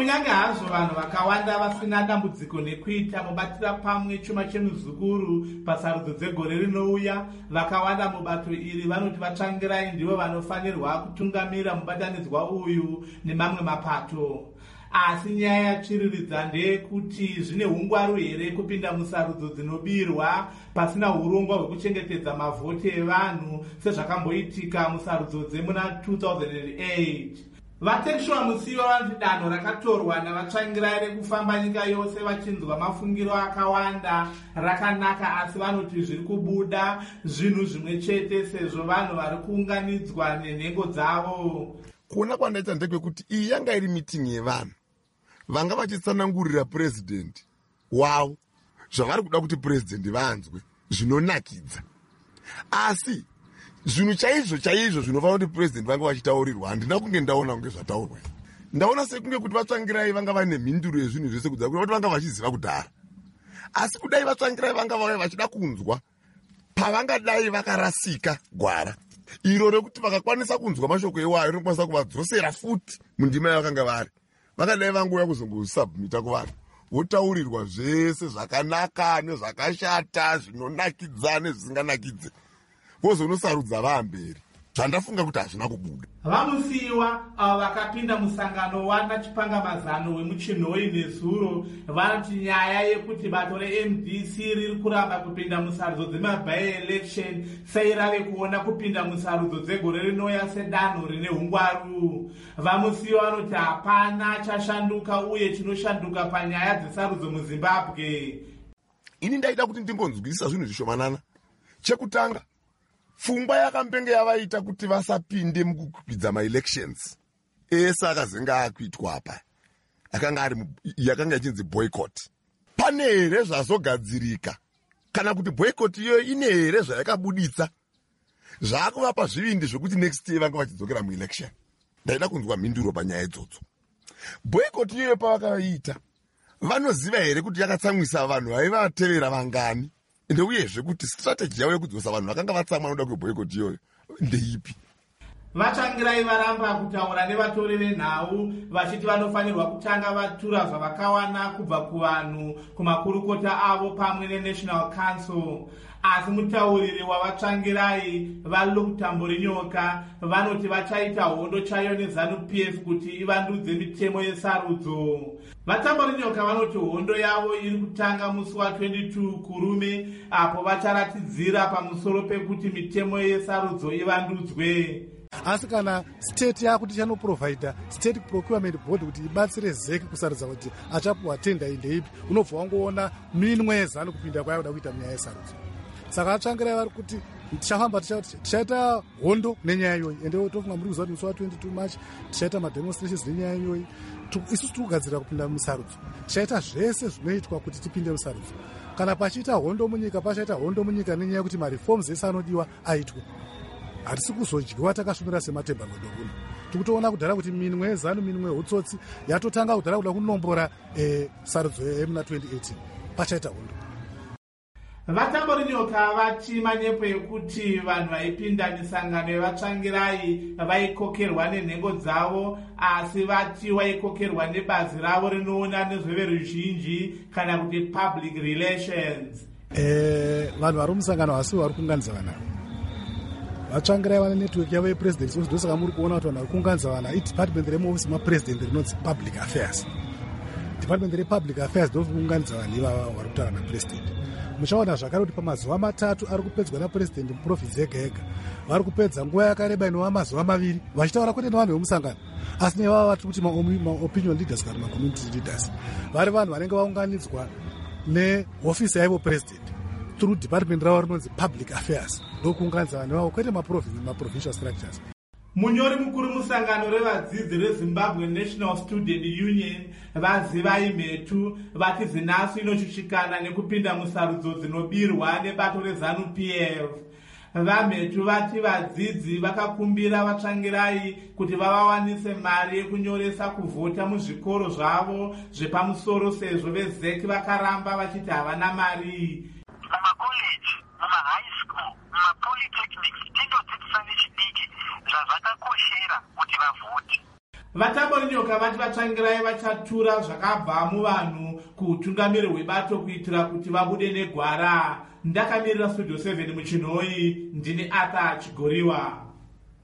kunyange hazvo vanhu vakawanda vasina dambudziko nekuita mubatira pamwe chuma chemuzukuru pasarudzo dzegore rinouya, vakawanda mubato iri vanoti vatsvangirai ndivo vanofanirwa kutungamira mubatanidzwa uyu nemamwe mapato. Asi nyaya yatsviriridza ndeyekuti zvine ungwaru here kupinda musarudzo dzinobirwa pasina urongwa hwekuchengetedza mavhoti evanhu sezvakamboitika musarudzo dzemuna 2008. Vatexuwa Musiva vanoti danho rakatorwa navatsvangirai rekufamba nyika yose vachinzwa mafungiro akawanda rakanaka, asi vanoti zviri kubuda zvinhu zvimwe chete sezvo vanhu vari kuunganidzwa nenhengo dzavo. Kuona kwandaita ndekwekuti iyi yanga iri mitingi yevanhu vanga vachitsanangurira purezidendi wavo zvavari kuda kuti purezidendi vanzwe zvinonakidza, asi zvinhu chaizvo zvinofanira kuti purezidendi vanga vachitaurirwa handina kunge ndaona kunge zvataurwa. Ndaona sekunge kuti vatsvangirai vanga vaine mhinduro yezvinhu zvese kudza kuti vanga vachiziva kudhara, asi kudai vatsvangirai vanga vave vachida kunzwa pavangadai vakarasika gwara iro rekuti vakakwanisa kunzwa mashoko ewayo rinokwanisa kuvadzosera futi mundima yavakanga vari. Vakadai vangouya kuzongosabhumita kuvanhu votaurirwa zvese zvakanaka nezvakashata, zvinonakidza nezvisinganakidze, vozonosarudza vamberi. Zvandafunga kuti hazvina kubuda. Vamusiwa avo vakapinda musangano wana chipangamazano wemuchinhoi nezuro vanoti nyaya yekuti bato reMDC riri kuramba kupinda musarudzo dzemaby-election sairave kuona kupinda musarudzo dzegore rinouya sedanho rine ungwaru. Vamusiwa vanoti hapana chashanduka uye chinoshanduka panyaya dzesarudzo muZimbabwe. Ini ndaida kuti ndingonzwisisa zvinhu zvishomanana. Chekutanga, pfungwa yakambenge yavaita kuti vasapinde mukukwidza ma-elections ese akazenga akuitwa apa yakanga ichinzi boycott. Pane here zvazogadzirika kana kuti boycott iyoyo ine here zvayakabuditsa zvakuvapa zvivindi zvokuti next year vanga vachidzokera muelection? Ndaida kunzwa mhinduro panyaya idzodzo. Boycott iyoyo pavakaita vanoziva here kuti yakatsamwisa vanhu vaivatevera vangani? Ende uyezve kuti strategy yavo yekudzosa vanhu vakanga vatsamwa noda kweboycott iyoyo ndeipi? Vatsvangirai varamba kutaura nevatori venhau vachiti vanofanirwa kutanga vatura zvavakawana kubva kuvanhu kumakurukota avo pamwe neNational Council. Asi mutauriri wavatsvangirai vaLutamburinyoka vanoti vachaita hondo chayo neZANU-PF kuti ivandudze mitemo yesarudzo. VaTamburinyoka vanoti hondo yavo iri kutanga musi wa22 kurume apo vacharatidzira pamusoro pekuti mitemo yesarudzo ivandudzwe. Asi kana state yakuti chanoprovide state procurement board kuti ibatsire ZEC kusarudza kuti achapuwa tenda indeipi, unobva wangoona minwe yeZANU kupinda kwayoda kuita munyaya yesarudzo. Saka vatsvangirai vari kuti tichafamba tichaita hondo nenyaya iyoyi, ende tofunga muri kuziva kuti musi wa22 March tichaita mademonstrations nenyaya iyoyi. Isusu tiri kugadzirira kupinda musarudzo, tichaita zvese zvinoitwa kuti tipinde musarudzo. Kana pachiita hondo munyika, pachaita hondo munyika nenyaya yekuti mareforms ese anodiwa aitwe. Hatisi kuzodyiwa takasvumira sematembangodo kuno. Tikutoona kudhara kuti minwe yeZANU, minwe hutsotsi yatotanga kudhara kuda kunombora sarudzo yemuna 2018 pachaita hondo. VaTamburinyoka vati manyepo yekuti vanhu vaipinda misangano yevatsvangirai vaikokerwa nenhengo dzavo, asi vati vaikokerwa nebazi ravo rinoona nezveveruzhinji kana kuti public relations. Vanhu vari musangano hasi vari kuunganidza vanhu. Vatsvangirai vane network yavo yepresident, ndosaka muri kuona kuti vanhu vari kuunganidza vanhu idepartment remuofisi mapresident rinonzi public affairs. Department republic affairs ndiri kuunganidza vanhu ivava vari kutaura napresident. Muchaona zvakare kuti pamazuva 3 ari kupedzwa napresident muprovinsi yega yega vari kupedza nguva yakareba inova mazuva 2 vachitaura kwete nevanhu vemusangano asi nevava vatiri kuti maopinion leaders kana macommunity leaders, vari vanhu vanenge vaunganidzwa nehofisi yaivo president through department ravo rinonzi public affairs, ndokuunganidza vanhu vavo kwete maprovincial structures. Munyori mukuru musangano revadzidzi reZimbabwe National Student Union Vazivai Mhetu vati ZINASU inoshushikana nekupinda musarudzo dzinobirwa nebato reZANU-PF. VaMhetu vati vadzidzi vakakumbira vatsvangirai kuti vavawanise mari yekunyoresa kuvhota muzvikoro zvavo zvepamusoro sezvo veZEC vakaramba vachiti havana mari. Mumakoleji, mumahigh school, mumapolytechnics, tindodzidzisa nechidiki zvazvakakoshera kuti vavhoti. Vatabonyoka vati vatsvangirai vachatura zvakabva muvanhu kuutungamiri hwebato kuitira kuti vabude negwara. Ndakamirira Studio 7 muchinhoi, ndini Arthur Chigoriwa.